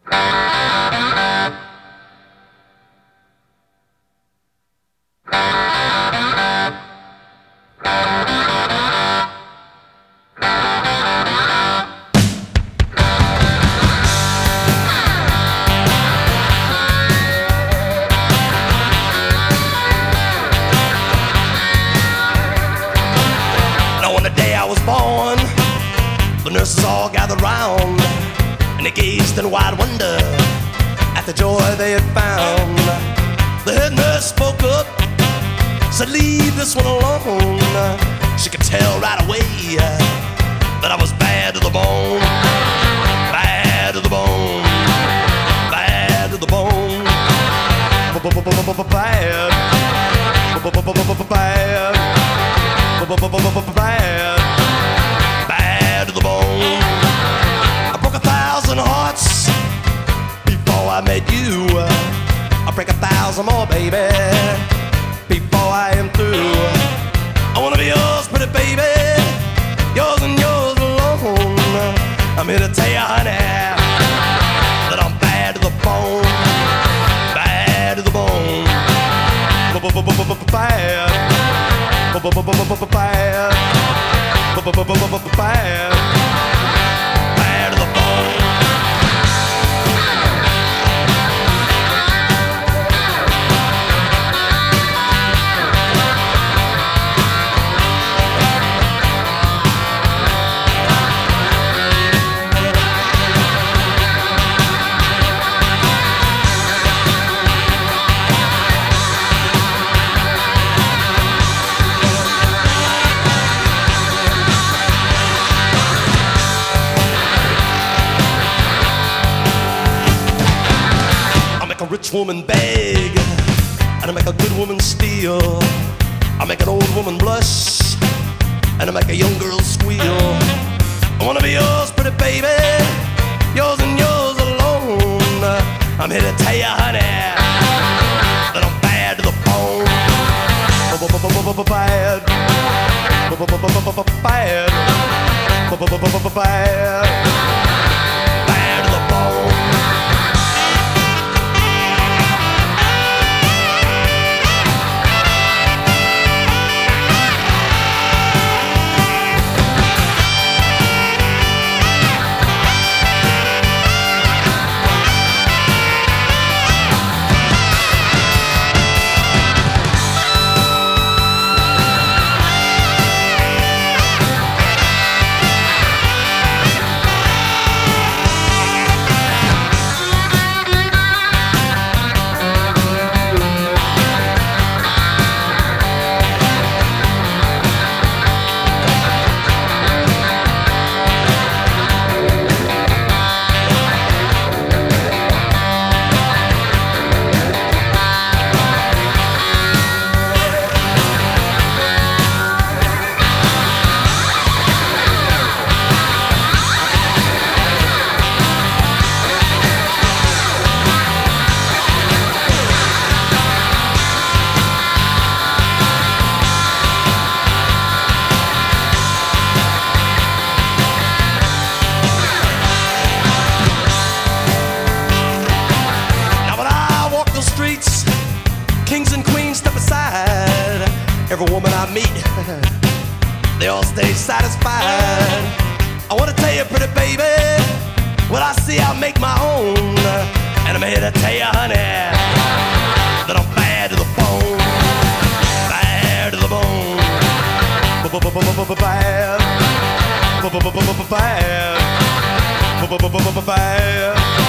Born, the nurses all gathered round, and they gazed in wide wonder at the joy they had found. The head nurse spoke up, said, "Leave this one alone." She could tell right away that I was bad to the bone, bad to the bone, bad to the bone, bad, bad to the bone. I broke 1,000 hearts before I met you. I'll break 1,000 more, baby, before I am through. I wanna be yours, pretty baby, yours and yours alone. I'm here to tell you, honey, that I'm bad to the bone, bad to the bone, bad, bad, bad to the bone. A rich woman beg, and I make a good woman steal. I make an old woman blush, and I make a young girl squeal. I wanna be yours, pretty baby, yours and yours alone. I'm here to tell you, honey, that I'm bad to the bone, bad, bad, bad to the bone. Kings and queens step aside. Every woman I meet, they all stay satisfied. I wanna tell you, pretty baby, what I see I make my own. And I'm here to tell you, honey, that I'm bad to the bone, bad to the bone, bad, bad, bad.